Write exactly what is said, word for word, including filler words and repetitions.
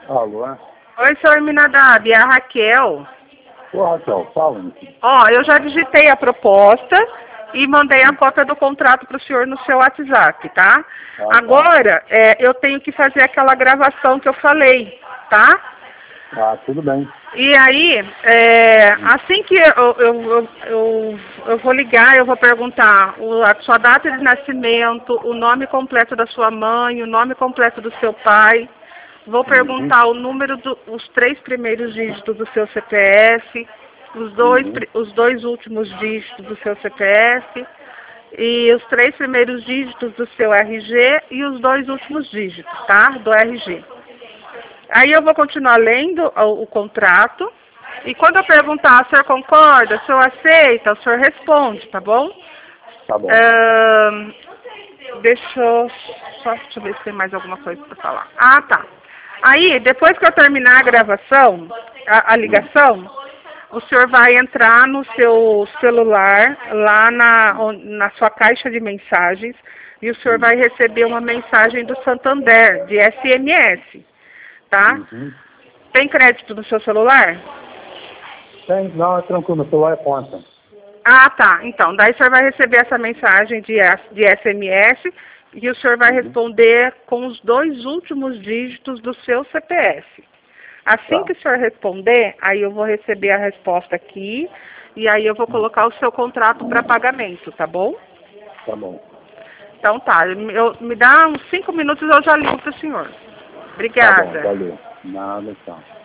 Alô? Oi, senhor Minadab, é a Raquel. Ô, Raquel, fala. Ó, eu já digitei a proposta e mandei a cópia do contrato para o senhor no seu WhatsApp, tá? Ah, Agora, é, eu tenho que fazer aquela gravação que eu falei, tá? Ah, tudo bem. E aí, é, assim que eu, eu, eu, eu, eu vou ligar, eu vou perguntar o- a sua data de nascimento, o nome completo da sua mãe, o nome completo do seu pai. Vou perguntar o número do, os três primeiros dígitos do seu C P F, os dois, Uhum. pri- os dois últimos dígitos do seu C P F, e os três primeiros dígitos do seu R G e os dois últimos dígitos, tá? Do R G. Aí eu vou continuar lendo o, o contrato, e quando eu perguntar, o senhor concorda, o senhor aceita, o senhor responde, tá bom? Tá bom. Ahn, deixa eu, só, deixa eu ver se tem mais alguma coisa para falar. Ah, tá. Aí, depois que eu terminar a gravação, a, a ligação, o senhor vai entrar no seu celular, lá na, on- na sua caixa de mensagens, e o senhor vai receber uma mensagem do Santander, de S M S, tá? Uhum. Tem crédito no seu celular? Tem, não, é tranquilo, meu celular é conta. Ah, tá. Então, daí o senhor vai receber essa mensagem de, S- de S M S e o senhor vai Uhum. responder com os dois últimos dígitos do seu C P F. Assim Tá. que o senhor responder, aí eu vou receber a resposta aqui e aí eu vou colocar o seu contrato para pagamento, tá bom? Tá bom. Então tá, eu, me dá uns cinco minutos e eu já ligo para o senhor. Tá bom, Obrigada. valeu. Nada, tchau.